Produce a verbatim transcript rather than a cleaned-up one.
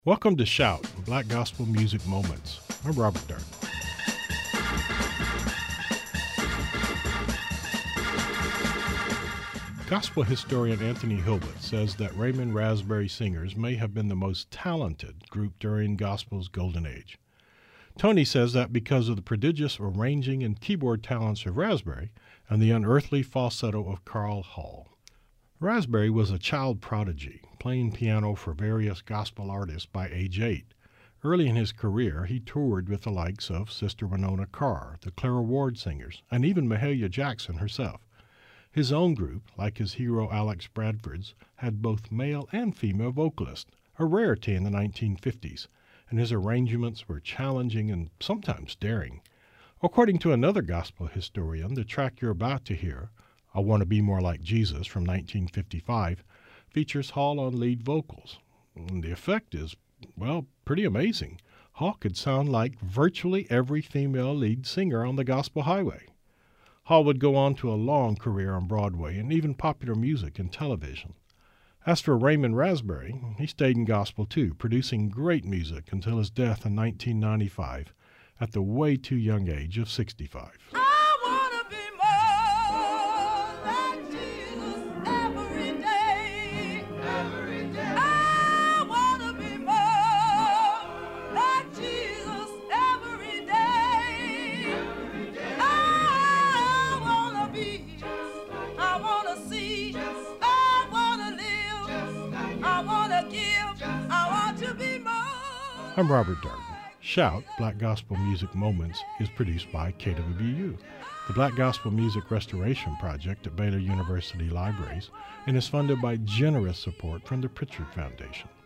Welcome to Shout, Black Gospel Music Moments. I'm Robert Darden. Gospel historian Anthony Hilbert says that Raymond Raspberry Singers may have been the most talented group during gospel's golden age. Tony says that because of the prodigious arranging and keyboard talents of Raspberry and the unearthly falsetto of Carl Hall. Raspberry was a child prodigy, playing piano for various gospel artists by age eight. Early in his career, he toured with the likes of Sister Winona Carr, the Clara Ward Singers, and even Mahalia Jackson herself. His own group, like his hero Alex Bradford's, had both male and female vocalists, a rarity in the nineteen fifties, and his arrangements were challenging and sometimes daring. According to another gospel historian, the track you're about to hear, I Want to Be More Like Jesus from nineteen fifty-five, features Hall on lead vocals. And the effect is, well, pretty amazing. Hall could sound like virtually every female lead singer on the gospel highway. Hall would go on to a long career on Broadway and even popular music and television. As for Raymond Raspberry, he stayed in gospel too, producing great music until his death in nineteen ninety-five at the way too young age of sixty-five. I'm Robert Darden. Shout, Black Gospel Music Moments, is produced by K W B U, the Black Gospel Music Restoration Project at Baylor University Libraries, and is funded by generous support from the Pritchard Foundation.